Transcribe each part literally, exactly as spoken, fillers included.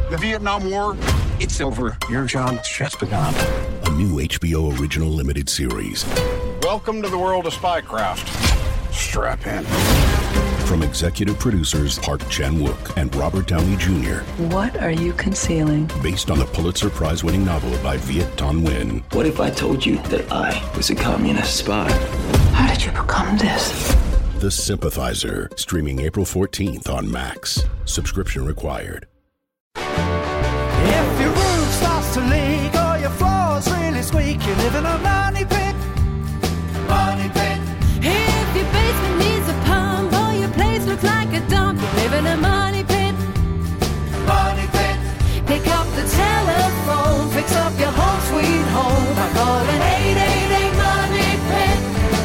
The Vietnam War, it's over. Your job's just begun. A new H B O original limited series. Welcome to the world of spycraft. Strap in. From executive producers Park Chan-wook and Robert Downey Junior What are you concealing? Based on the Pulitzer Prize-winning novel by Viet Thanh Nguyen. What if I told you that I was a communist spy? How did you become this? The Sympathizer, streaming April fourteenth on Max. Subscription required. If your roof starts to leak or your floor's really squeak, you live in a money pit. Money pit. If your basement needs a pump or your place looks like a dump, you live in a money pit. Money pit. Pick up the telephone, fix up your home sweet home by calling eight eight eight money pit.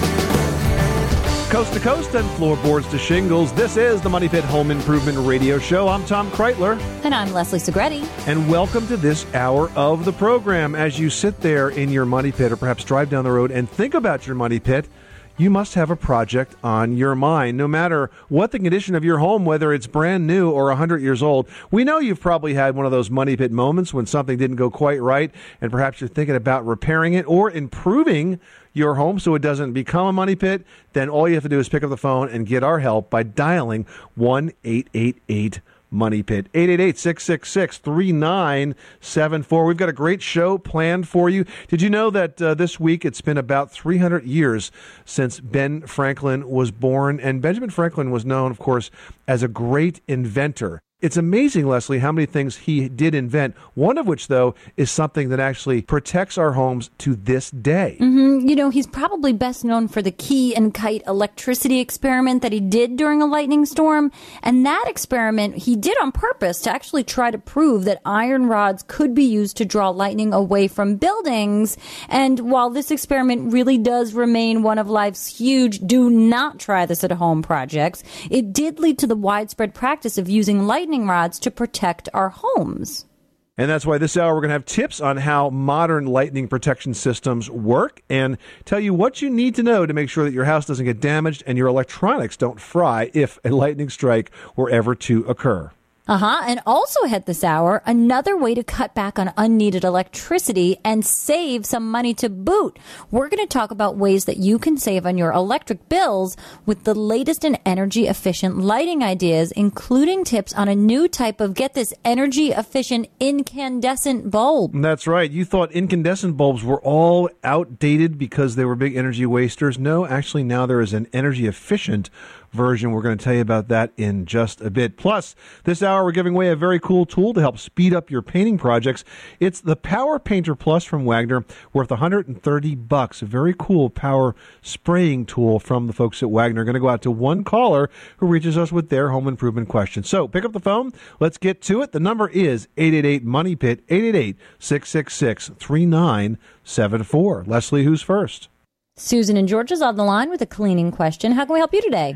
Coast to coast and floorboards to shingles, this is the Money Pit Home Improvement Radio Show. I'm Tom Kreitler. And I'm Leslie Segretti. And welcome to this hour of the program. As you sit there in your money pit or perhaps drive down the road and think about your money pit, you must have a project on your mind. No matter what the condition of your home, whether it's brand new or one hundred years old, we know you've probably had one of those money pit moments when something didn't go quite right, and perhaps you're thinking about repairing it or improving your home so it doesn't become a money pit. Then all you have to do is pick up the phone and get our help by dialing one eight eight eight Money Pit. eight eight eight, six six six, three nine seven four. We've got a great show planned for you. Did you know that uh, this week it's been about three hundred years since Ben Franklin was born? And Benjamin Franklin was known, of course, as a great inventor. It's amazing, Leslie, how many things he did invent. One of which, though, is something that actually protects our homes to this day. Mm-hmm. You know, he's probably best known for the key and kite electricity experiment that he did during a lightning storm. And that experiment he did on purpose to actually try to prove that iron rods could be used to draw lightning away from buildings. And while this experiment really does remain one of life's huge do not try this at home projects, it did lead to the widespread practice of using lightning rods to protect our homes. And that's why this hour we're going to have tips on how modern lightning protection systems work and tell you what you need to know to make sure that your house doesn't get damaged and your electronics don't fry if a lightning strike were ever to occur. Uh-huh. And also ahead this hour, another way to cut back on unneeded electricity and save some money to boot. We're going to talk about ways that you can save on your electric bills with the latest in energy-efficient lighting ideas, including tips on a new type of, get this, energy-efficient incandescent bulb. That's right. You thought incandescent bulbs were all outdated because they were big energy wasters. No, actually now there is an energy-efficient version. We're going to tell you about that in just a bit. Plus, this hour we're giving away a very cool tool to help speed up your painting projects. It's the Power Painter Plus from Wagner, worth one hundred thirty bucks. A very cool power spraying tool from the folks at Wagner. Going to go out to one caller who reaches us with their home improvement question. So pick up the phone. Let's get to it. The number is eight eight eight Money Pit, eight eight eight, six six six, three nine seven four. Leslie, who's first? Susan in Georgia's on the line with a cleaning question. How can we help you today?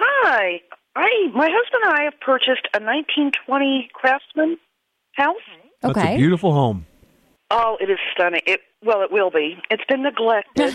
Hi. I, my husband and I have purchased a nineteen twenty Craftsman house. That's Okay. a beautiful home. Oh, it is stunning. It Well, it will be. It's been neglected.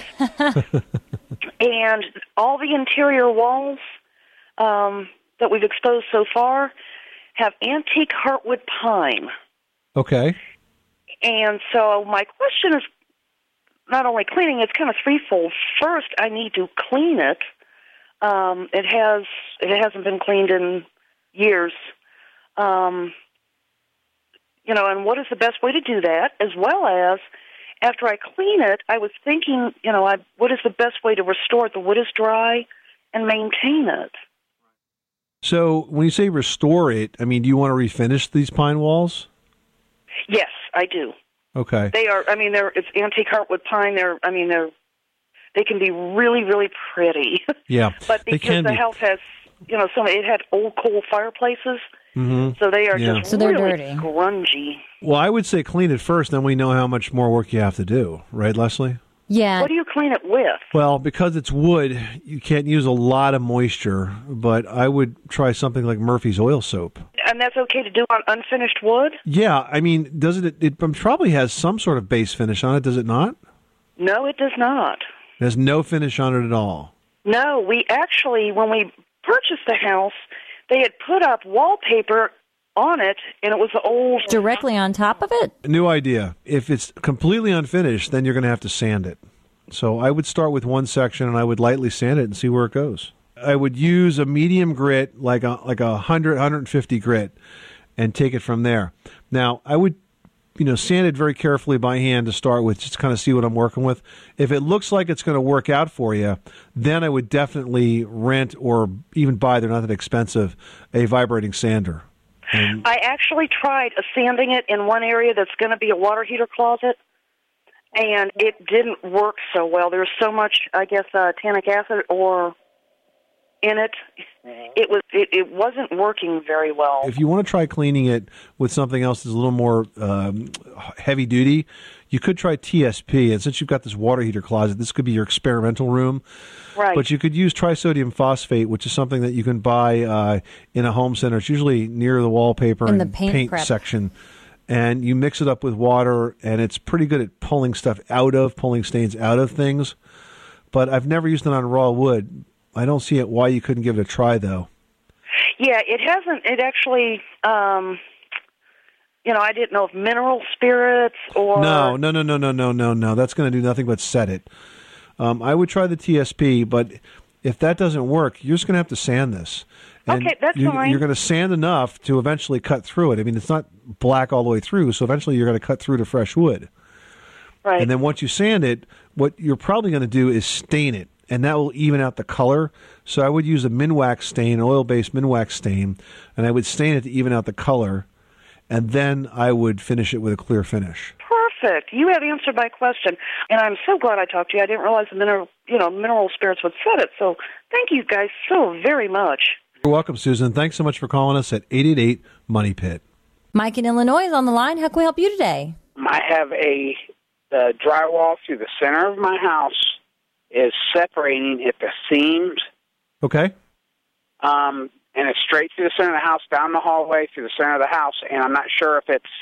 And all the interior walls um, that we've exposed so far have antique heartwood pine. Okay. And so my question is not only cleaning, it's kind of threefold. First, I need to clean it. Um, it has it hasn't been cleaned in years. Um, you know, and what is the best way to do that? As well as, after I clean it, I was thinking, you know, I, what is the best way to restore it? The wood is dry, and maintain it. So when you say restore it, I mean, do you want to refinish these pine walls? Yes, I do. Okay. They are. I mean, they're it's antique heartwood pine. They're. I mean, they're. They can be really, really pretty. Yeah, but they because can the be. house has, you know, some it had old coal fireplaces, Mm-hmm. so they are Yeah. just So they're really dirty. grungy. Well, I would say clean it first, then we know how much more work you have to do. Right, Leslie? Yeah. What do you clean it with? Well, because it's wood, you can't use a lot of moisture, but I would try something like Murphy's Oil Soap. And that's okay to do on unfinished wood? Yeah, I mean, does it, it probably has some sort of base finish on it, does it not? No, it does not. It has no finish on it at all. No, we actually, when we purchased the house, they had put up wallpaper on it, and it was the old... Directly on top of it? New idea. If it's completely unfinished, then you're going to have to sand it. So I would start with one section, and I would lightly sand it and see where it goes. I would use a medium grit, like a like a one hundred, one fifty grit, and take it from there. Now, I would, you know, sand it very carefully by hand to start with, just to kind of see what I'm working with. If it looks like it's going to work out for you, then I would definitely rent or even buy, they're not that expensive, a vibrating sander. And I actually tried uh, sanding it in one area that's going to be a water heater closet, and it didn't work so well. There's so much, I guess, uh, tannic acid or in it. It was it, it wasn't working very well. if you want to try cleaning it with something else that's a little more um, heavy duty, you could try T S P. And since you've got this water heater closet, this could be your experimental room. Right. But you could use trisodium phosphate, which is something that you can buy uh, in a home center. It's usually near the wallpaper In and the paint prep. section. And you mix it up with water, and it's pretty good at pulling stuff out of, pulling stains out of things. But I've never used it on raw wood. I don't see it why you couldn't give it a try, though. Yeah, it hasn't. It actually, um, you know, I didn't know if mineral spirits or No, no, no, no, no, no, no, no. That's going to do nothing but set it. Um, I would try the T S P, but if that doesn't work, you're just going to have to sand this. And Okay, that's you're, fine. You're going to sand enough to eventually cut through it. I mean, it's not black all the way through, so eventually you're going to cut through to fresh wood. right. And then once you sand it, what you're probably going to do is stain it, and that will even out the color. So I would use a Minwax stain, an oil-based Minwax stain, and I would stain it to even out the color, and then I would finish it with a clear finish. Perfect. You have answered my question, and I'm so glad I talked to you. I didn't realize the mineral, you know, mineral spirits would set it. So thank you guys so very much. You're welcome, Susan. Thanks so much for calling us at eight eight eight, MONEY PIT. Mike in Illinois is on the line. How can we help you today? I have a the drywall through the center of my house is separating at the seams, Okay. um, and it's straight through the center of the house, down the hallway, through the center of the house, and I'm not sure if it's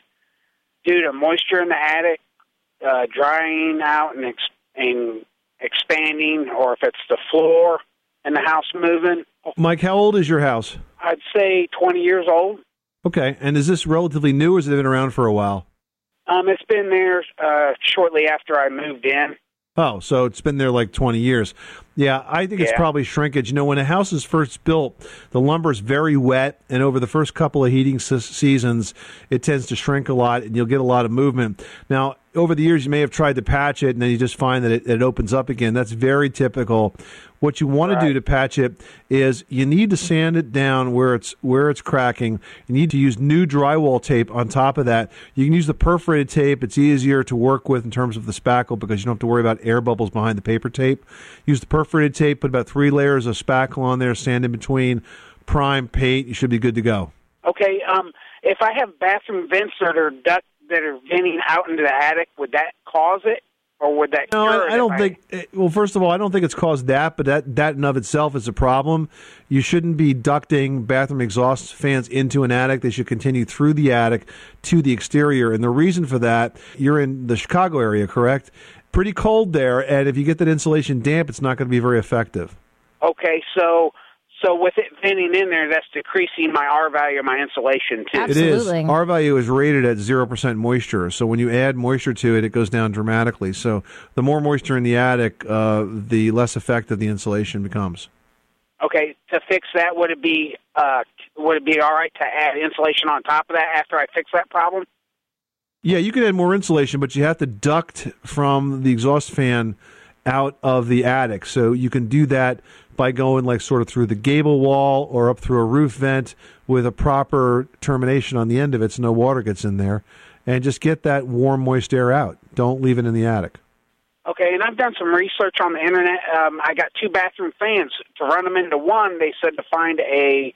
due to moisture in the attic, uh, drying out and, ex- and expanding, or if it's the floor in the house moving. Mike, how old is your house? I'd say twenty years old. Okay. And is this relatively new, or has it been around for a while? Um, it's been there uh, shortly after I moved in. Oh, so it's been there like twenty years. Yeah, I think it's Yeah. probably shrinkage. You know, when a house is first built, the lumber is very wet, and over the first couple of heating se- seasons, it tends to shrink a lot, and you'll get a lot of movement. Now, over the years, you may have tried to patch it, and then you just find that it, it opens up again. That's very typical. What you want to do to patch it is you need to sand it down where it's where it's cracking. You need to use new drywall tape on top of that. You can use the perforated tape. It's easier to work with in terms of the spackle because you don't have to worry about air bubbles behind the paper tape. Use the perforated tape, put about three layers of spackle on there, sand in between, prime, paint. You should be good to go. Okay, um, if I have bathroom vents that are duct that are venting out into the attic, would that cause it, or would that No, cure it I, I don't if think. Well, first of all, I don't think it's caused that, but that that in of itself is a problem. You shouldn't be ducting bathroom exhaust fans into an attic. They should continue through the attic to the exterior. And the reason for that, you're in the Chicago area, correct? Pretty cold there, and if you get that insulation damp, it's not going to be very effective. Okay, so so with it venting in there, that's decreasing my R value of my insulation too. It is. R value is rated at zero percent moisture. So when you add moisture to it, it goes down dramatically. So the more moisture in the attic, uh, the less effective the insulation becomes. Okay, to fix that, would it be uh, would it be all right to add insulation on top of that after I fix that problem? Yeah, you could add more insulation, but you have to duct from the exhaust fan out of the attic. So you can do that by going like sort of through the gable wall or up through a roof vent with a proper termination on the end of it so no water gets in there. And just get that warm, moist air out. Don't leave it in the attic. Okay, and I've done some research on the internet. Um, I got two bathroom fans. To run them into one, they said to find a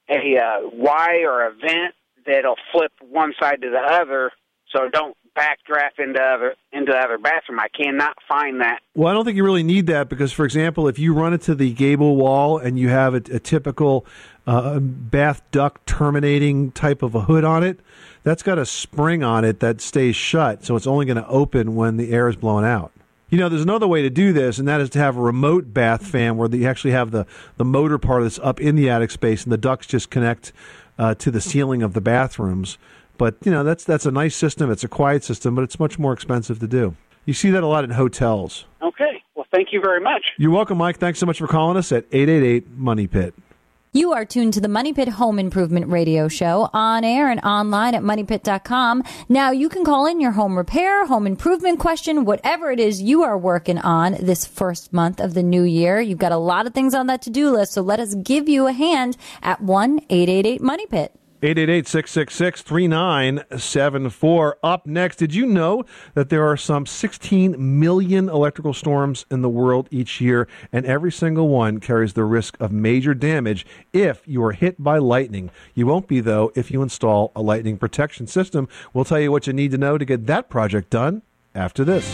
a uh, Y or a vent that'll flip one side to the other, so don't backdraft into other into the other bathroom. I cannot find that. Well, I don't think you really need that because, for example, if you run it to the gable wall and you have a, a typical uh, bath duct terminating type of a hood on it, that's got a spring on it that stays shut, so it's only going to open when the air is blown out. You know, there's another way to do this, and that is to have a remote bath fan where you actually have the, the motor part that's up in the attic space, and the ducts just connect uh, to the ceiling of the bathrooms. But, you know, that's that's a nice system. It's a quiet system, but it's much more expensive to do. You see that a lot in hotels. Okay. Well, thank you very much. You're welcome, Mike. Thanks so much for calling us at eight eight eight, MONEY PIT. You are tuned to the Money Pit Home Improvement Radio Show on air and online at money pit dot com. Now, you can call in your home repair, home improvement question, whatever it is you are working on this first month of the new year. You've got a lot of things on that to-do list, so let us give you a hand at one eight eight eight, MONEY PIT. eight eight eight, six six six, three nine seven four. Up next, did you know that there are some sixteen million electrical storms in the world each year, and every single one carries the risk of major damage if you are hit by lightning? You won't be, though, if you install a lightning protection system. We'll tell you what you need to know to get that project done after this.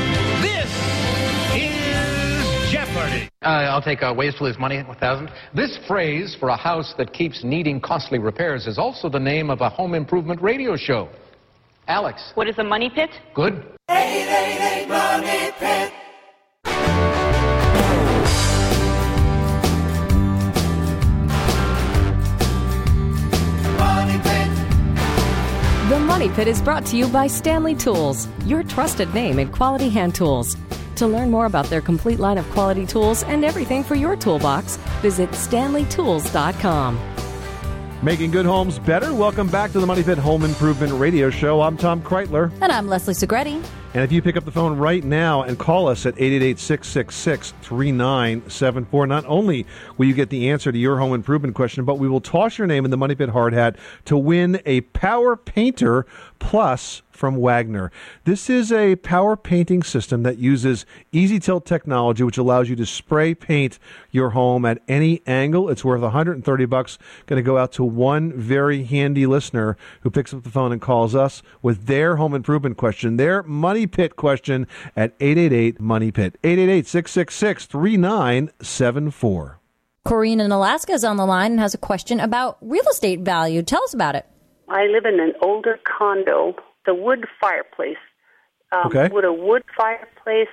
Uh, I'll take uh, ways to lose money, one thousand. This phrase for a house that keeps needing costly repairs is also the name of a home improvement radio show. Alex. What is a money pit? Good. eight eight eight, MONEY PIT. Money Pit. The Money Pit is brought to you by Stanley Tools, your trusted name in quality hand tools. To learn more about their complete line of quality tools and everything for your toolbox, visit stanley tools dot com. Making good homes better. Welcome back to the Money Pit Home Improvement Radio Show. I'm Tom Kreitler. And I'm Leslie Segretti. And if you pick up the phone right now and call us at eight eight eight, six six six, three nine seven four, not only will you get the answer to your home improvement question, but we will toss your name in the Money Pit hard hat to win a Power Painter Plus from Wagner. This is a power painting system that uses Easy Tilt technology, which allows you to spray paint your home at any angle. It's worth one hundred thirty bucks. Going to go out to one very handy listener who picks up the phone and calls us with their home improvement question, their Money Pit question at eight eight eight, MONEY PIT. eight eight eight, six six six, three nine seven four. Corrine in Alaska is on the line and has a question about real estate value. Tell us about it. I live in an older condo, the wood fireplace. Um, okay. Would a wood fireplace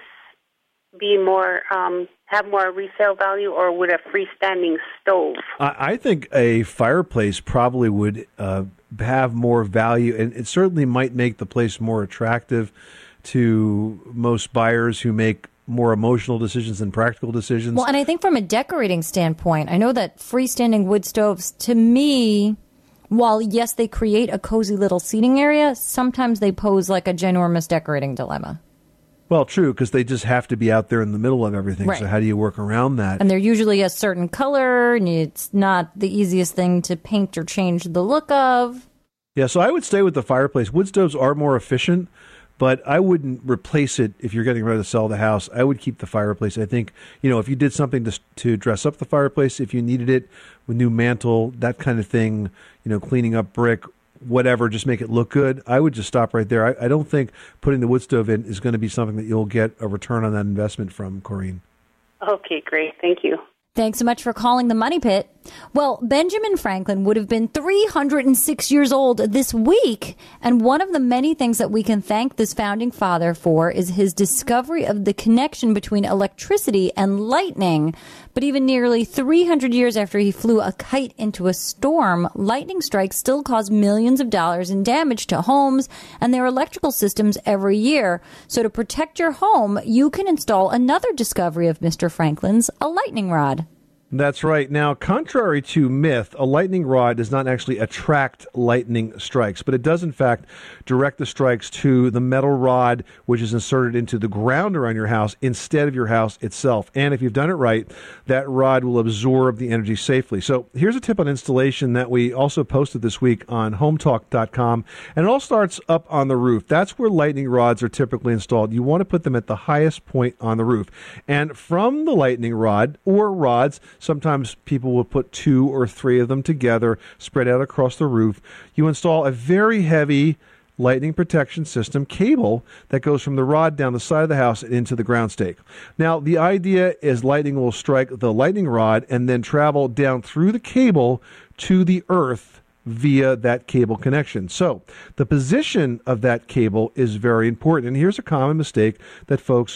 be more um, have more resale value, or would a freestanding stove? I, I think a fireplace probably would uh, have more value, and it certainly might make the place more attractive to most buyers who make more emotional decisions than practical decisions. Well, and I think from a decorating standpoint, I know that freestanding wood stoves, to me, while, yes, they create a cozy little seating area, sometimes they pose like a ginormous decorating dilemma. Well, true, because they just have to be out there in the middle of everything. Right. So how do you work around that? And they're usually a certain color, and it's not the easiest thing to paint or change the look of. Yeah, so I would stay with the fireplace. Wood stoves are more efficient, but I wouldn't replace it if you're getting ready to sell the house. I would keep the fireplace. I think, you know, if you did something to to dress up the fireplace, if you needed it, with new mantle, that kind of thing, you know, cleaning up brick, whatever, just make it look good, I would just stop right there. I, I don't think putting the wood stove in is going to be something that you'll get a return on that investment from, Corrine. Okay, great. Thank you. Thanks so much for calling the Money Pit. Well, Benjamin Franklin would have been three hundred six years old this week, and one of the many things that we can thank this founding father for is his discovery of the connection between electricity and lightning. But even nearly three hundred years after he flew a kite into a storm, lightning strikes still cause millions of dollars in damage to homes and their electrical systems every year. So to protect your home, you can install another discovery of Mister Franklin's, a lightning rod. That's right. Now, contrary to myth, a lightning rod does not actually attract lightning strikes, but it does, in fact, direct the strikes to the metal rod, which is inserted into the ground around your house instead of your house itself. And if you've done it right, that rod will absorb the energy safely. So here's a tip on installation that we also posted this week on home talk dot com, and it all starts up on the roof. That's where lightning rods are typically installed. You want to put them at the highest point on the roof. And from the lightning rod or rods, sometimes people will put two or three of them together, spread out across the roof. You install a very heavy lightning protection system cable that goes from the rod down the side of the house and into the ground stake. Now, the idea is lightning will strike the lightning rod and then travel down through the cable to the earth via that cable connection. So the position of that cable is very important. And here's a common mistake that folks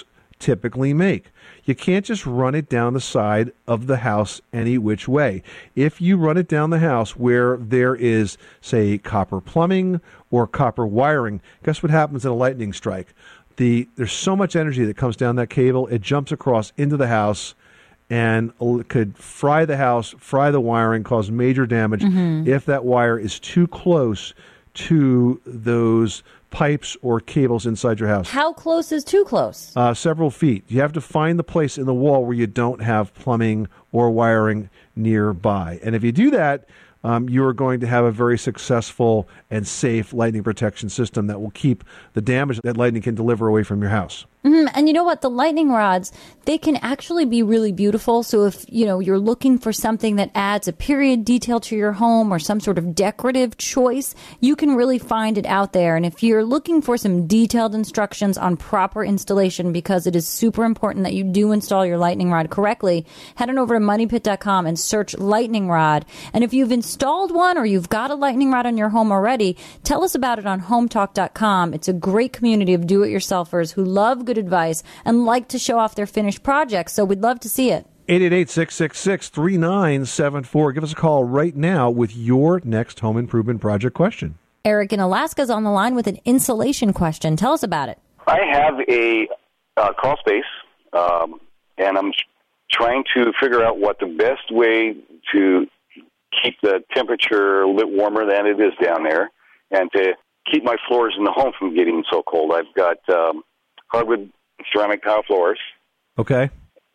typically make. You can't just run it down the side of the house any which way. If you run it down the house where there is, say, copper plumbing or copper wiring, guess what happens in a lightning strike? The there's so much energy that comes down that cable, it jumps across into the house and could fry the house, fry the wiring, cause major damage mm-hmm. if that wire is too close to those pipes or cables inside your house. How close is too close? Uh, several feet. You have to find the place in the wall where you don't have plumbing or wiring nearby. And if you do that, um, you are going to have a very successful and safe lightning protection system that will keep the damage that lightning can deliver away from your house. Mm-hmm. And you know what? The lightning rods, they can actually be really beautiful. So if, you know, you're looking for something that adds a period detail to your home or some sort of decorative choice, you can really find it out there. And if you're looking for some detailed instructions on proper installation, because it is super important that you do install your lightning rod correctly, head on over to money pit dot com and search lightning rod. And if you've installed one or you've got a lightning rod on your home already, tell us about it on home talk dot com. It's a great community of do-it-yourselfers who love good advice and like to show off their finished projects, so we'd love to see it. eight eight eight, six six six, three nine seven four. Give us a call right now with your next home improvement project question. Eric in Alaska is on the line with an insulation question. Tell us about it. I have a uh, crawl space, um, and I'm trying to figure out what the best way to keep the temperature a little bit warmer than it is down there, and to keep my floors in the home from getting so cold. I've got um, hardwood ceramic tile floors. Okay.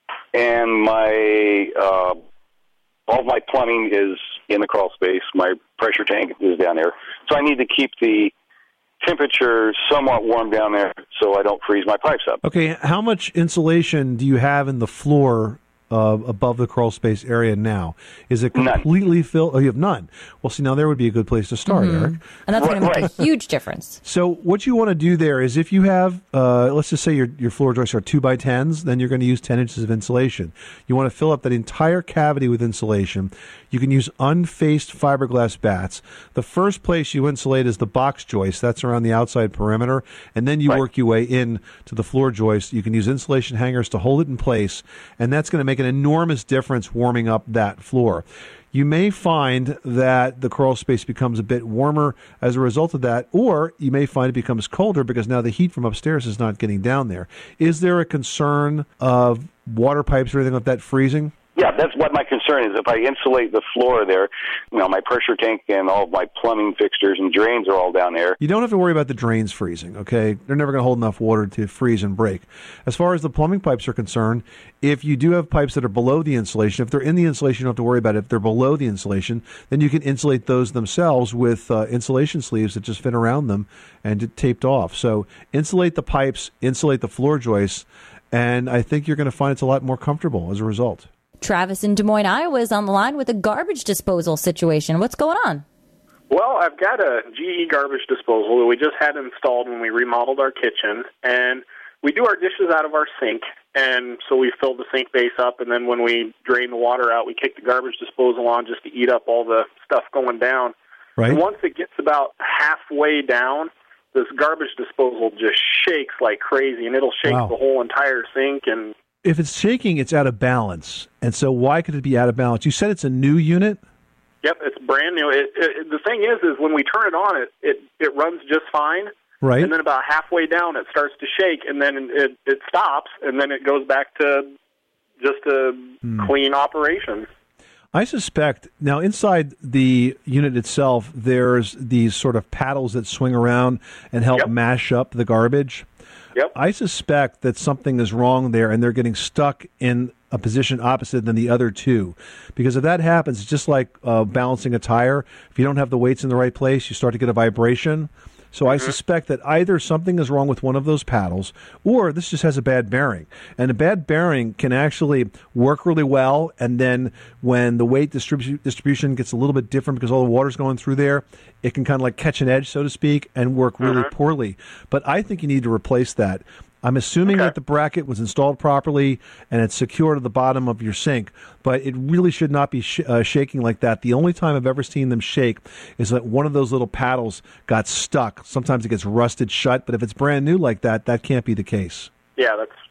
And my uh, all of my plumbing is in the crawl space. My pressure tank is down there. So I need to keep the temperature somewhat warm down there so I don't freeze my pipes up. Okay, how much insulation do you have in the floor Uh, above the crawl space area now? Is it completely filled? Oh, you have none. Well, see, now there would be a good place to start, mm-hmm. Eric. And that's going to make a huge difference. So what you want to do there is if you have, uh, let's just say your, your floor joists are two by tens, then you're going to use ten inches of insulation. You want to fill up that entire cavity with insulation. You can use unfaced fiberglass bats. The first place you insulate is the box joist. That's around the outside perimeter. And then you right. work your way in to the floor joist. You can use insulation hangers to hold it in place. And that's going to make an enormous difference warming up that floor. You may find that the crawl space becomes a bit warmer as a result of that, or you may find it becomes colder because now the heat from upstairs is not getting down there. Is there a concern of water pipes or anything like that freezing? Yeah, that's what my concern is. If I insulate the floor there, you know, my pressure tank and all of my plumbing fixtures and drains are all down there. You don't have to worry about the drains freezing, okay? They're never going to hold enough water to freeze and break. As far as the plumbing pipes are concerned, if you do have pipes that are below the insulation, if they're in the insulation, you don't have to worry about it. If they're below the insulation, then you can insulate those themselves with uh, insulation sleeves that just fit around them and get taped off. So insulate the pipes, insulate the floor joists, and I think you're going to find it's a lot more comfortable as a result. Travis in Des Moines, Iowa is on the line with a garbage disposal situation. What's going on? Well, I've got a G E garbage disposal that we just had installed when we remodeled our kitchen, and we do our dishes out of our sink, and so we fill the sink base up, and then when we drain the water out, we kick the garbage disposal on just to eat up all the stuff going down. Right. And once it gets about halfway down, this garbage disposal just shakes like crazy, and it'll shake wow. the whole entire sink. And if it's shaking, it's out of balance. And so why could it be out of balance? You said it's a new unit? Yep, it's brand new. It, it, the thing is, is when we turn it on, it, it, it runs just fine. Right. And then about halfway down, it starts to shake, and then it, it stops, and then it goes back to just a hmm. clean operation. I suspect, now inside the unit itself, there's these sort of paddles that swing around and help yep. mash up the garbage. Yep. I suspect that something is wrong there, and they're getting stuck in a position opposite than the other two. Because if that happens, it's just like uh, balancing a tire. If you don't have the weights in the right place, you start to get a vibration. So mm-hmm. I suspect that either something is wrong with one of those paddles, or this just has a bad bearing. And a bad bearing can actually work really well, and then when the weight distribu- distribution gets a little bit different because all the water's going through there, it can kind of like catch an edge, so to speak, and work really mm-hmm. poorly. But I think you need to replace that. I'm assuming okay. that the bracket was installed properly and it's secure to the bottom of your sink, but it really should not be sh- uh, shaking like that. The only time I've ever seen them shake is that one of those little paddles got stuck. Sometimes it gets rusted shut, but if it's brand new like that, that can't be the case. Yeah, that's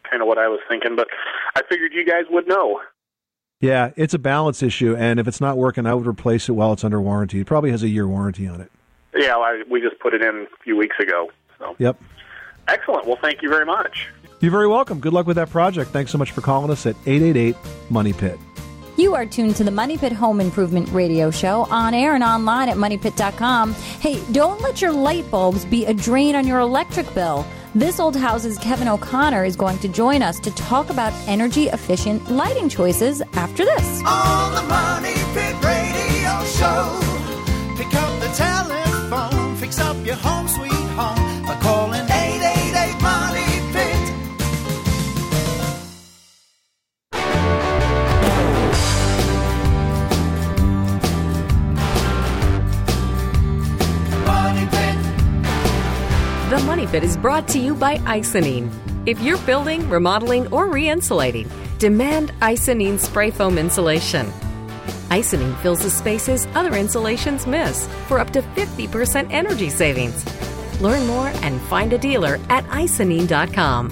kind of what I was thinking, but I figured you guys would know. Yeah, it's a balance issue, and if it's not working, I would replace it while it's under warranty. It probably has a year warranty on it. Yeah, well, I, we just put it in a few weeks ago. So. Yep. Excellent. Well, thank you very much. You're very welcome. Good luck with that project. Thanks so much for calling us at eight eight eight, money pit. You are tuned to the Money Pit Home Improvement Radio Show on air and online at money pit dot com. Hey, don't let your light bulbs be a drain on your electric bill. This Old House's Kevin O'Connor is going to join us to talk about energy-efficient lighting choices after this. On the Money Pit Radio Show, pick up the telephone, fix up your home sweet home by calling eight eight eight, money pit. The Money Pit is brought to you by Icynene. If you're building, remodeling, or re-insulating, demand Icynene spray foam insulation. Icynene fills the spaces other insulations miss for up to fifty percent energy savings. Learn more and find a dealer at icynene dot com.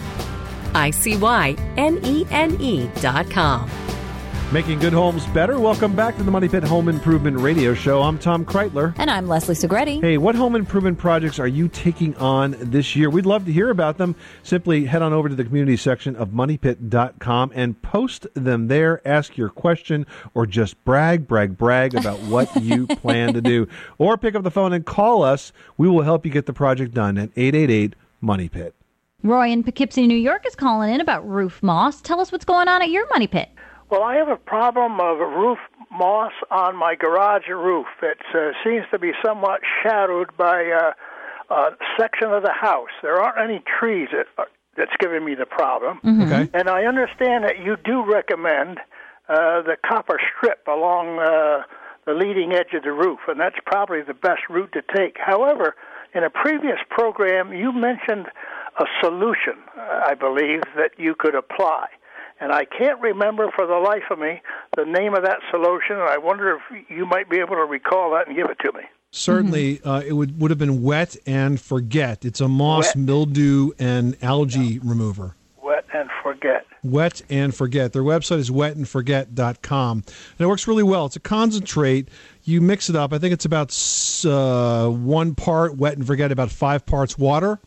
I C Y N E N E dot com. Making good homes better. Welcome back to the Money Pit Home Improvement Radio Show. I'm Tom Kreitler. And I'm Leslie Segretti. Hey, what home improvement projects are you taking on this year? We'd love to hear about them. Simply head on over to the community section of money pit dot com and post them there. Ask your question or just brag, brag, brag about what you plan to do. Or pick up the phone and call us. We will help you get the project done at eight eight eight, money pit. Roy in Poughkeepsie, New York is calling in about roof moss. Tell us what's going on at your Money Pit. Well, I have a problem of roof moss on my garage roof. It uh, seems to be somewhat shadowed by uh, a section of the house. There aren't any trees that are, that's giving me the problem. Mm-hmm. Okay. And I understand that you do recommend uh, the copper strip along uh, the leading edge of the roof, and that's probably the best route to take. However, in a previous program, you mentioned a solution, uh, I believe, that you could apply. And I can't remember for the life of me the name of that solution, and I wonder if you might be able to recall that and give it to me. Certainly, mm-hmm. uh, it would, would have been Wet and Forget. It's a moss, wet. mildew, and algae no. remover. Wet and Forget. Wet and Forget. Their website is wet and forget dot com. And it works really well. It's a concentrate. You mix it up. I think it's about uh, one part Wet and Forget, about five parts water.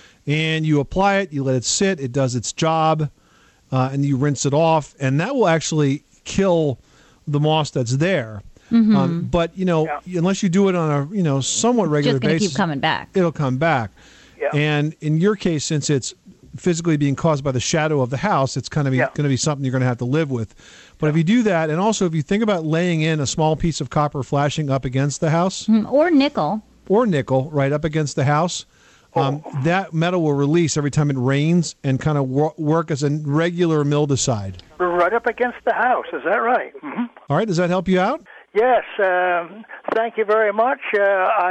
And you apply it. You let it sit. It does its job. Uh, and you rinse it off, and that will actually kill the moss that's there. Mm-hmm. Um, but, you know, yeah. unless you do it on a, you know, somewhat regular Just gonna basis, keep coming back. It'll come back. Yeah. And in your case, since it's physically being caused by the shadow of the house, it's kind of yeah. going to be something you're going to have to live with. But yeah. if you do that, and also if you think about laying in a small piece of copper flashing up against the house. Mm, or nickel. Or nickel, right up against the house. Um, oh. That metal will release every time it rains and kind of wor- work as a regular mildewcide. Right up against the house, is that right? Mm-hmm. All right, does that help you out? Yes, um, thank you very much. Uh,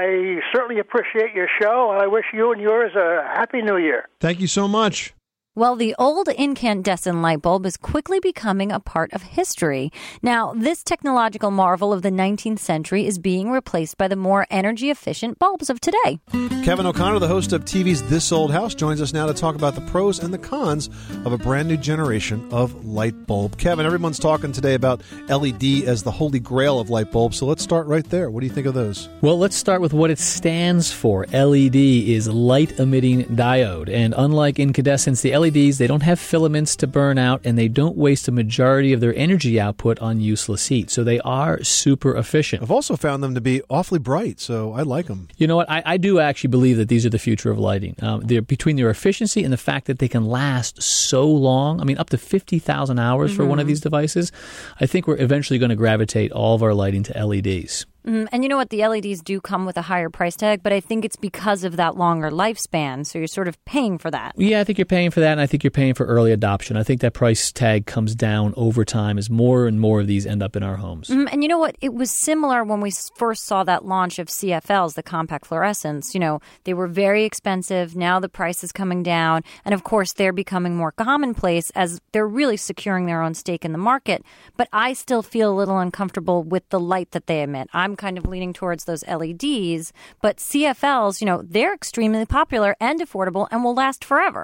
I certainly appreciate your show, and I wish you and yours a Happy New Year. Thank you so much. Well, the old incandescent light bulb is quickly becoming a part of history. Now, this technological marvel of the nineteenth century is being replaced by the more energy-efficient bulbs of today. Kevin O'Connor, the host of T V's This Old House, joins us now to talk about the pros and the cons of a brand new generation of light bulb. Kevin, everyone's talking today about L E D as the holy grail of light bulbs, so let's start right there. What do you think of those? Well, let's start with what it stands for. L E D is light-emitting diode, and unlike incandescents, the L E Ds, they don't have filaments to burn out, and they don't waste a majority of their energy output on useless heat. So they are super efficient. I've also found them to be awfully bright, so I like them. You know what? I, I do actually believe that these are the future of lighting. Um, they're between their efficiency and the fact that they can last so long. I mean, up to fifty thousand hours mm-hmm. for one of these devices. I think we're eventually going to gravitate all of our lighting to L E Ds. Mm, and you know what? The L E Ds do come with a higher price tag, but I think it's because of that longer lifespan. So you're sort of paying for that. Yeah, I think you're paying for that, and I think you're paying for early adoption. I think that price tag comes down over time as more and more of these end up in our homes. Mm, and you know what? It was similar when we first saw that launch of C F Ls, the compact fluorescents. You know, they were very expensive. Now the price is coming down. And of course, they're becoming more commonplace as they're really securing their own stake in the market. But I still feel a little uncomfortable with the light that they emit. I'm kind of leaning towards those L E Ds, but C F Ls, you know, they're extremely popular and affordable and will last forever.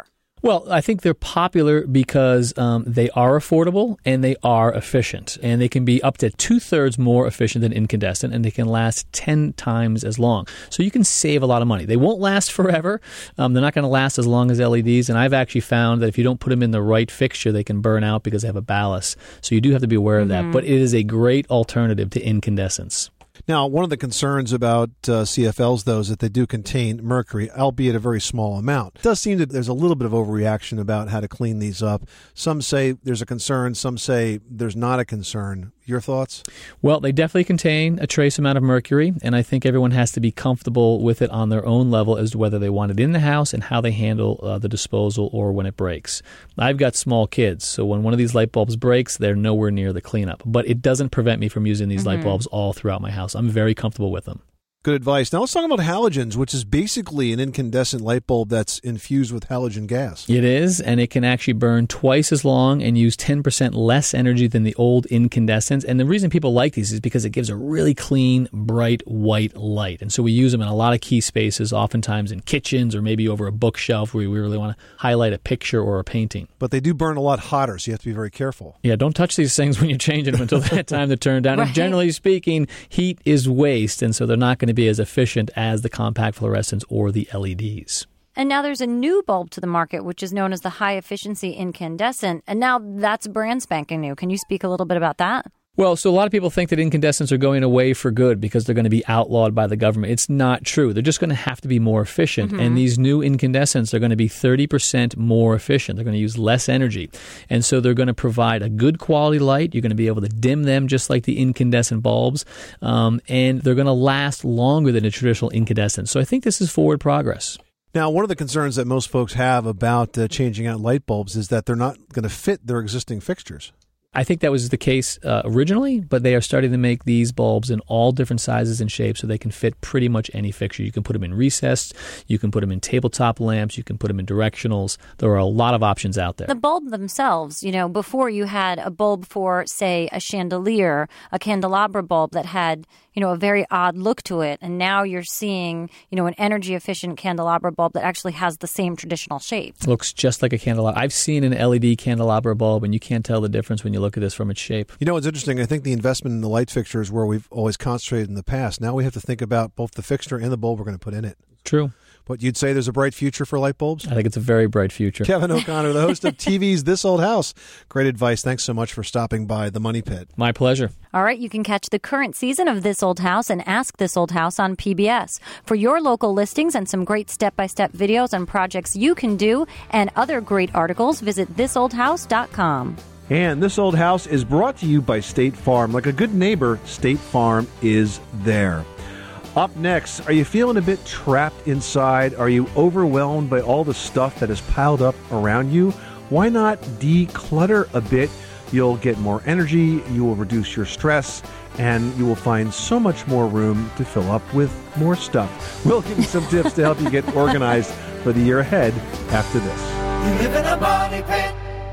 Well, I think they're popular because um, they are affordable and they are efficient. And they can be up to two-thirds more efficient than incandescent, and they can last ten times as long. So you can save a lot of money. They won't last forever. Um, they're not going to last as long as L E Ds. And I've actually found that if you don't put them in the right fixture, they can burn out because they have a ballast. So you do have to be aware of Mm-hmm. that. But it is a great alternative to incandescents. Now, one of the concerns about uh, C F Ls, though, is that they do contain mercury, albeit a very small amount. It does seem that there's a little bit of overreaction about how to clean these up. Some say there's a concern. Some say there's not a concern. Your thoughts? Well, they definitely contain a trace amount of mercury, and I think everyone has to be comfortable with it on their own level as to whether they want it in the house and how they handle uh, the disposal or when it breaks. I've got small kids, so when one of these light bulbs breaks, they're nowhere near the cleanup. But it doesn't prevent me from using these Mm-hmm. light bulbs all throughout my house. I'm very comfortable with them. Good advice. Now let's talk about halogens, which is basically an incandescent light bulb that's infused with halogen gas. It is, and it can actually burn twice as long and use ten percent less energy than the old incandescents. And the reason people like these is because it gives a really clean, bright, white light. And so we use them in a lot of key spaces, oftentimes in kitchens or maybe over a bookshelf where we really want to highlight a picture or a painting. But they do burn a lot hotter, so you have to be very careful. Yeah, don't touch these things when you're changing them until that time to turn down. Right. And generally speaking, heat is waste, and so they're not going to be as efficient as the compact fluorescents or the L E Ds. And now there's a new bulb to the market, which is known as the high-efficiency incandescent. And now that's brand spanking new. Can you speak a little bit about that? Well, so a lot of people think that incandescents are going away for good because they're going to be outlawed by the government. It's not true. They're just going to have to be more efficient. Mm-hmm. And these new incandescents are going to be thirty percent more efficient. They're going to use less energy. And so they're going to provide a good quality light. You're going to be able to dim them just like the incandescent bulbs. Um, and they're going to last longer than a traditional incandescent. So I think this is forward progress. Now, one of the concerns that most folks have about uh, changing out light bulbs is that they're not going to fit their existing fixtures. I think that was the case uh, originally, but they are starting to make these bulbs in all different sizes and shapes so they can fit pretty much any fixture. You can put them in recessed, you can put them in tabletop lamps, you can put them in directionals. There are a lot of options out there. The bulb themselves, you know, before you had a bulb for, say, a chandelier, a candelabra bulb that had, you know, a very odd look to it. And now you're seeing, you know, an energy-efficient candelabra bulb that actually has the same traditional shape. Looks just like a candelabra. I've seen an L E D candelabra bulb, and you can't tell the difference when you look at this from its shape. You know, what's interesting, I think the investment in the light fixture is where we've always concentrated in the past. Now we have to think about both the fixture and the bulb we're going to put in it. True. But you'd say there's a bright future for light bulbs? I think it's a very bright future. Kevin O'Connor, the host of T V's This Old House. Great advice. Thanks so much for stopping by the Money Pit. My pleasure. All right, you can catch the current season of This Old House and Ask This Old House on P B S. For your local listings and some great step-by-step videos on projects you can do and other great articles, visit this old house dot com. And This Old House is brought to you by State Farm. Like a good neighbor, State Farm is there. Up next, are you feeling a bit trapped inside? Are you overwhelmed by all the stuff that is piled up around you? Why not declutter a bit? You'll get more energy, you will reduce your stress, and you will find so much more room to fill up with more stuff. We'll give you some tips to help you get organized for the year ahead after this. You live in a money pit.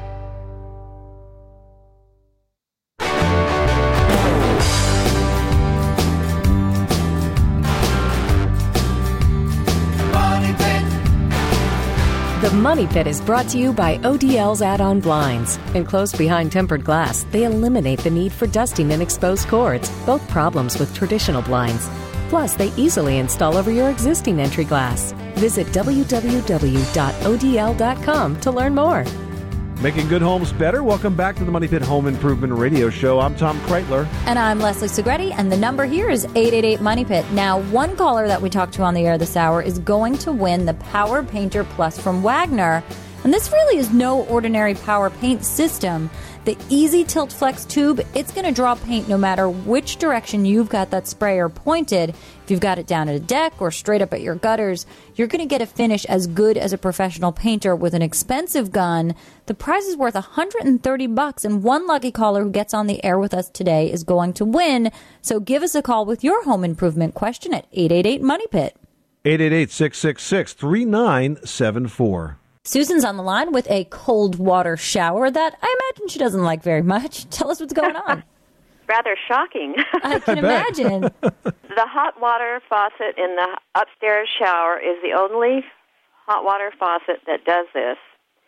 The Money Pit is brought to you by O D L's add-on blinds. Enclosed behind tempered glass, they eliminate the need for dusting and exposed cords, both problems with traditional blinds. Plus, they easily install over your existing entry glass. Visit w w w dot o d l dot com to learn more. Making good homes better. Welcome back to the Money Pit Home Improvement Radio Show. I'm Tom Kreitler. And I'm Leslie Segretti, and the number here is eight eight eight Money Pit. Now, one caller that we talked to on the air this hour is going to win the Power Painter Plus from Wagner. And this really is no ordinary power paint system. The Easy Tilt Flex tube, it's going to draw paint no matter which direction you've got that sprayer pointed. If you've got it down at a deck or straight up at your gutters, you're going to get a finish as good as a professional painter with an expensive gun. The prize is worth one hundred thirty bucks, and one lucky caller who gets on the air with us today is going to win. So give us a call with your home improvement question at eight eight eight Money Pit. eight eight eight, six six six, three nine seven four. Susan's on the line with a cold water shower that I imagine she doesn't like very much. Tell us what's going on. Rather shocking. I can imagine. The hot water faucet in the upstairs shower is the only hot water faucet that does this.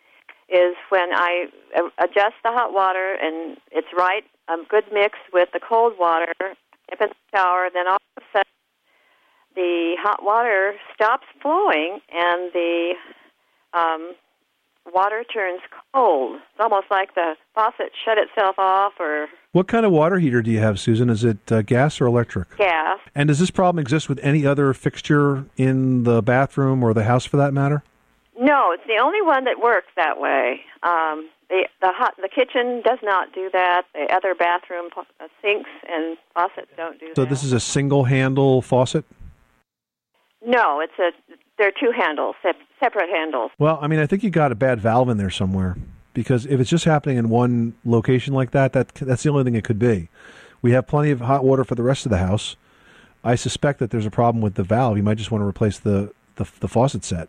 is when I uh, adjust the hot water and it's right, a good mix with the cold water, dip in the shower, then all of a sudden the hot water stops flowing and the um, water turns cold. It's almost like the faucet shut itself off or What kind of water heater do you have, Susan? Is it uh, gas or electric? gas. And does this problem exist with any other fixture in the bathroom or the house for that matter? No, it's the only one that works that way. Um, the the hot the kitchen does not do that. The other bathroom uh, sinks and faucets don't do So that. this is a single handle faucet? No, it's a they're two handles, sep- separate handles. Well, I mean, I think you got a bad valve in there somewhere, because if it's just happening in one location like that, that that's the only thing it could be. We have plenty of hot water for the rest of the house. I suspect that there's a problem with the valve. You might just want to replace the, the, the faucet set.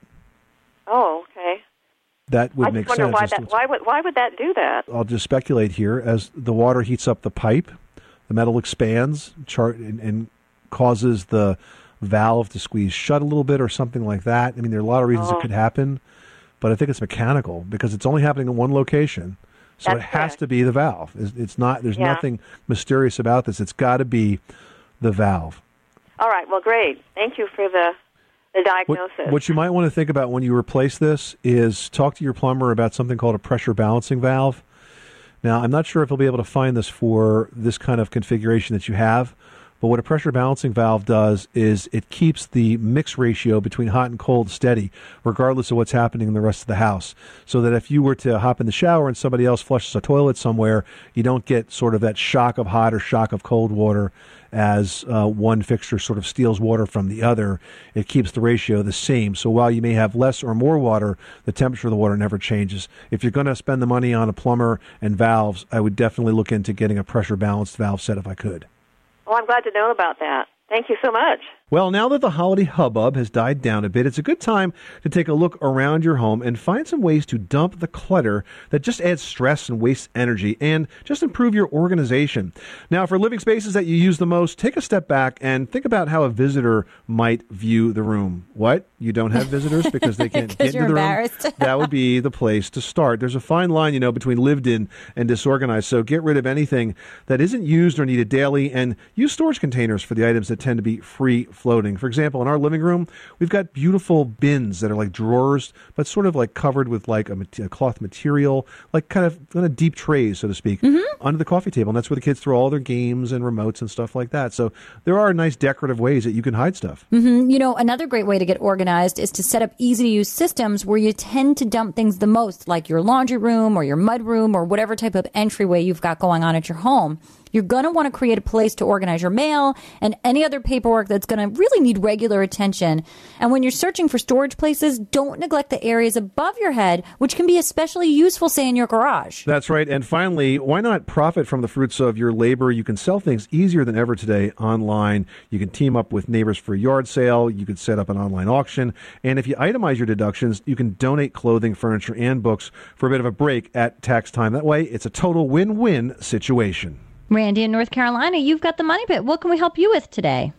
Oh, okay. That would I make just wonder sense. why as to that what's- why would why would that do that? I'll just speculate here. As the water heats up the pipe, the metal expands char- and, and causes the valve to squeeze shut a little bit or something like that. I mean, there are a lot of reasons Oh. it could happen, but I think it's mechanical because it's only happening in one location. So That's it has to be the valve. It's, it's not. There's Yeah. nothing mysterious about this. It's got to be the valve. All right. Well, great. Thank you for the the What, diagnosis. what you might want to think about when you replace this is talk to your plumber about something called a pressure balancing valve. Now, I'm not sure if he'll be able to find this for this kind of configuration that you have, but what a pressure balancing valve does is it keeps the mix ratio between hot and cold steady, regardless of what's happening in the rest of the house. So that if you were to hop in the shower and somebody else flushes a toilet somewhere, you don't get sort of that shock of hot or shock of cold water as uh, one fixture sort of steals water from the other. It keeps the ratio the same. So while you may have less or more water, the temperature of the water never changes. If you're going to spend the money on a plumber and valves, I would definitely look into getting a pressure balanced valve set if I could. Well, I'm glad to know about that. Thank you so much. Well, now that the holiday hubbub has died down a bit, it's a good time to take a look around your home and find some ways to dump the clutter that just adds stress and wastes energy and just improve your organization. Now, for living spaces that you use the most, take a step back and think about how a visitor might view the room. What? You don't have visitors because they can't get you're into the embarrassed. room? That would be the place to start. There's a fine line, you know, between lived in and disorganized, so get rid of anything that isn't used or needed daily and use storage containers for the items that tend to be free floating. For example, in our living room, we've got beautiful bins that are like drawers, but sort of like covered with like a, mat- a cloth material, like kind of kind of deep trays, so to speak, under the coffee table. And that's where the kids throw all their games and remotes and stuff like that. So there are nice decorative ways that you can hide stuff. hmm You know, another great way to get organized is to set up easy-to-use systems where you tend to dump things the most, like your laundry room or your mud room or whatever type of entryway you've got going on at your home. You're going to want to create a place to organize your mail and any other paperwork that's going to really need regular attention. And when you're searching for storage places, don't neglect the areas above your head, which can be especially useful, say, in your garage. That's right. And finally, why not profit from the fruits of your labor? You can sell things easier than ever today online. You can team up with neighbors for a yard sale. You could set up an online auction. And if you itemize your deductions, you can donate clothing, furniture, and books for a bit of a break at tax time. That way, it's a total win-win situation. Randy in North Carolina, you've got the Money Pit. What can we help you with today?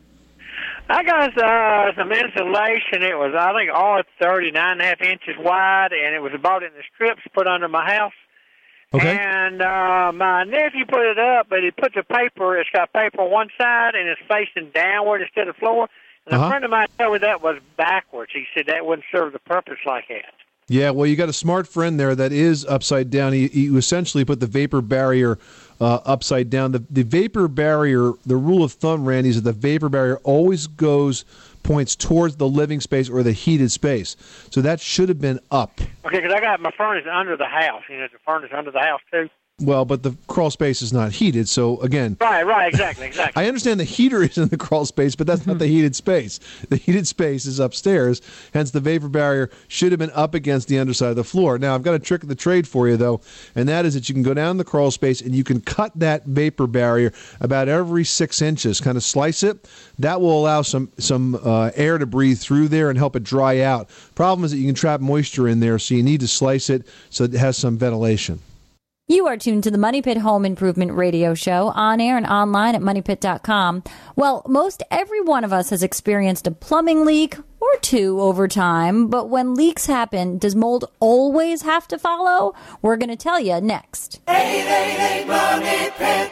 I got uh, some insulation. It was, I think, all thirty-nine and a half inches wide, and it was bought in the strips put under my house. Okay. And uh, my nephew put it up, but he put the paper, it's got paper on one side, and it's facing downward instead of floor. And Uh-huh. a friend of mine told me that was backwards. He said that wouldn't serve the purpose like that. Yeah, well, you got a smart friend there that is upside down. He, he essentially put the vapor barrier uh, upside down. The, the vapor barrier, the rule of thumb, Randy, is that the vapor barrier always goes, points towards the living space or the heated space. So that should have been up. Okay, because I got my furnace under the house. You know, there's a furnace under the house, too. Well, but the crawl space is not heated. So, again, Right, right, exactly, exactly. I understand the heater is in the crawl space, but that's not the heated space. The heated space is upstairs, hence the vapor barrier should have been up against the underside of the floor. Now, I've got a trick of the trade for you, though, and that is that you can go down the crawl space and you can cut that vapor barrier about every six inches, kind of slice it. That will allow some, some uh, air to breathe through there and help it dry out. Problem is that you can trap moisture in there, so you need to slice it so it has some ventilation. You are tuned to the Money Pit Home Improvement Radio Show, on air and online at money pit dot com. Well, most every one of us has experienced a plumbing leak or or two over time. But when leaks happen, does mold always have to follow? We're going to tell you next. eight eight eight Money Pit.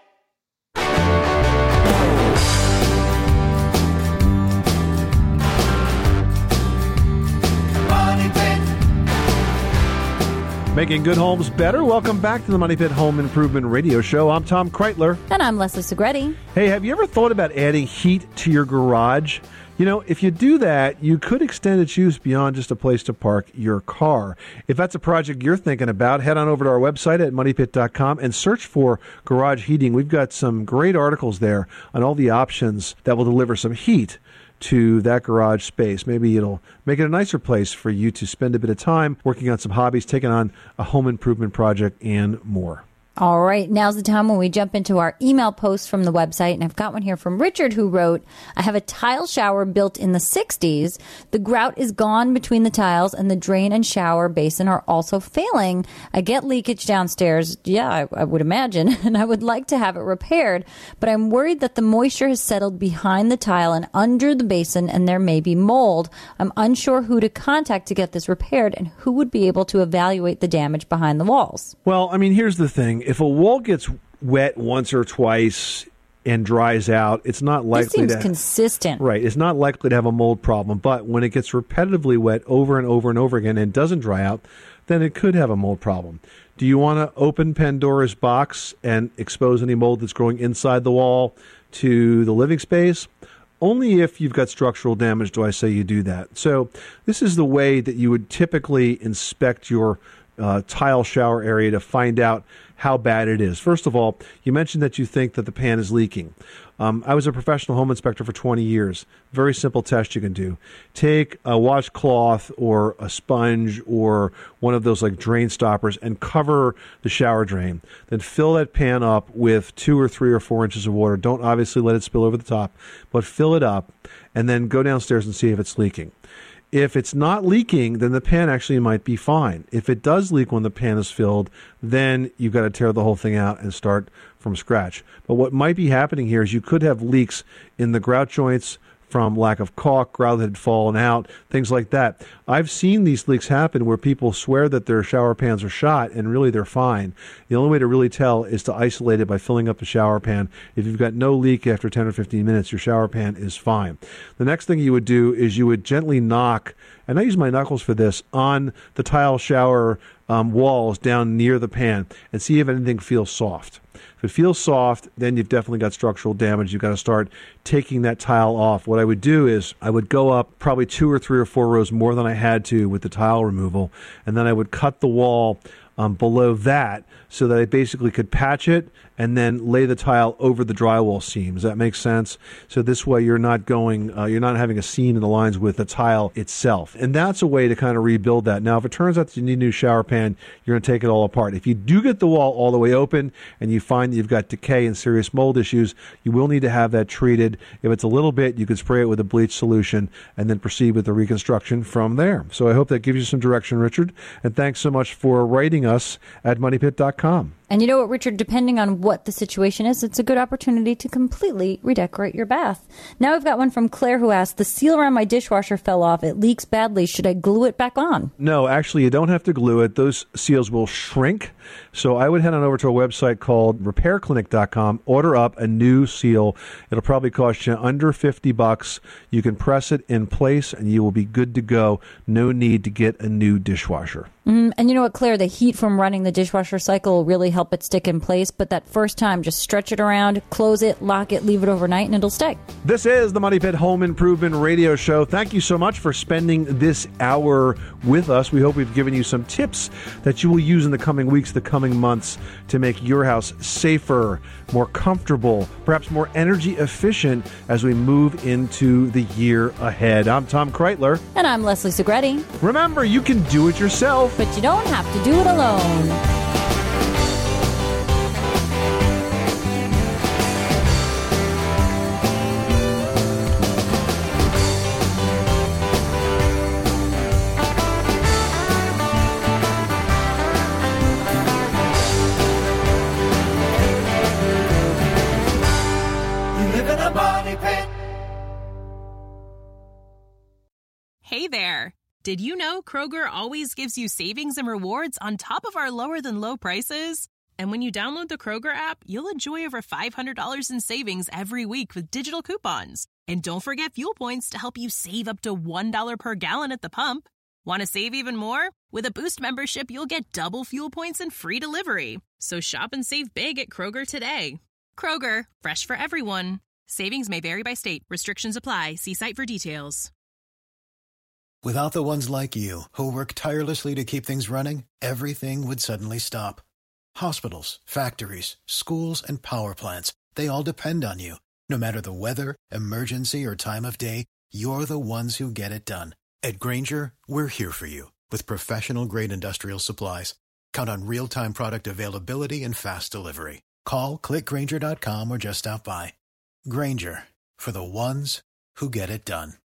Money Pit. Making good homes better. Welcome back to the Money Pit Home Improvement Radio Show. I'm Tom Kreitler. And I'm Leslie Segretti. Hey, have you ever thought about adding heat to your garage? You know, if you do that, you could extend its use beyond just a place to park your car. If that's a project you're thinking about, head on over to our website at money pit dot com and search for garage heating. We've got some great articles there on all the options that will deliver some heat to that garage space. Maybe it'll make it a nicer place for you to spend a bit of time working on some hobbies, taking on a home improvement project, and more. All right, now's the time when we jump into our email post from the website, and I've got one here from Richard who wrote, I have a tile shower built in the sixties. The grout is gone between the tiles, and the drain and shower basin are also failing. I get leakage downstairs, yeah, I, I would imagine, and I would like to have it repaired, but I'm worried that the moisture has settled behind the tile and under the basin, and there may be mold. I'm unsure who to contact to get this repaired, and who would be able to evaluate the damage behind the walls. Well, I mean, here's the thing. If a wall gets wet once or twice and dries out, it's not likely This seems to consistent. Right, it's not likely to have a mold problem. But when it gets repetitively wet over and over and over again and doesn't dry out, then it could have a mold problem. Do you want to open Pandora's box and expose any mold that's growing inside the wall to the living space? Only if you've got structural damage do I say you do that. So this is the way that you would typically inspect your uh, tile shower area to find out how bad it is. First of all, you mentioned that you think that the pan is leaking. Um, I was a professional home inspector for twenty years. Very simple test you can do. Take a washcloth or a sponge or one of those like drain stoppers and cover the shower drain. Then fill that pan up with two or three or four inches of water. Don't obviously let it spill over the top, but fill it up and then go downstairs and see if it's leaking. If it's not leaking, then the pan actually might be fine. If it does leak when the pan is filled, then you've got to tear the whole thing out and start from scratch. But what might be happening here is you could have leaks in the grout joints from lack of caulk, grout that had fallen out, things like that. I've seen these leaks happen where people swear that their shower pans are shot, and really they're fine. The only way to really tell is to isolate it by filling up the shower pan. If you've got no leak after ten or fifteen minutes, your shower pan is fine. The next thing you would do is you would gently knock, and I use my knuckles for this, on the tile shower um, walls down near the pan and see if anything feels soft. If it feels soft, then you've definitely got structural damage. You've got to start taking that tile off. What I would do is I would go up probably two or three or four rows more than I had to with the tile removal, and then I would cut the wall um, below that so that I basically could patch it and then lay the tile over the drywall seam. Does that make sense? So this way you're not going, uh, you're not having a seam in the lines with the tile itself. And that's a way to kind of rebuild that. Now, if it turns out that you need a new shower pan, you're going to take it all apart. If you do get the wall all the way open and you find that you've got decay and serious mold issues, you will need to have that treated. If it's a little bit, you can spray it with a bleach solution and then proceed with the reconstruction from there. So I hope that gives you some direction, Richard. And thanks so much for writing us at money pit dot com. And you know what, Richard, depending on what the situation is, it's a good opportunity to completely redecorate your bath. Now we've got one from Claire who asked, the seal around my dishwasher fell off. It leaks badly. Should I glue it back on? No, actually, you don't have to glue it. Those seals will shrink. So I would head on over to a website called repair clinic dot com, order up a new seal. It'll probably cost you under fifty bucks. You can press it in place and you will be good to go. No need to get a new dishwasher. Mm, and you know what, Claire, the heat from running the dishwasher cycle will really help it stick in place. But that first time, just stretch it around, close it, lock it, leave it overnight, and it'll stay. This is the Money Pit Home Improvement Radio Show. Thank you so much for spending this hour with us. We hope we've given you some tips that you will use in the coming weeks, the coming months, to make your house safer, more comfortable, perhaps more energy efficient as we move into the year ahead. I'm Tom Kreitler. And I'm Leslie Segretti. Remember, you can do it yourself, but you don't have to do it alone. Did you know Kroger always gives you savings and rewards on top of our lower-than-low prices? And when you download the Kroger app, you'll enjoy over five hundred dollars in savings every week with digital coupons. And don't forget fuel points to help you save up to one dollar per gallon at the pump. Want to save even more? With a Boost membership, you'll get double fuel points and free delivery. So shop and save big at Kroger today. Kroger, fresh for everyone. Savings may vary by state. Restrictions apply. See site for details. Without the ones like you, who work tirelessly to keep things running, everything would suddenly stop. Hospitals, factories, schools, and power plants, they all depend on you. No matter the weather, emergency, or time of day, you're the ones who get it done. At Grainger, we're here for you with professional-grade industrial supplies. Count on real-time product availability and fast delivery. Call, click Grainger dot com, or just stop by. Grainger, for the ones who get it done.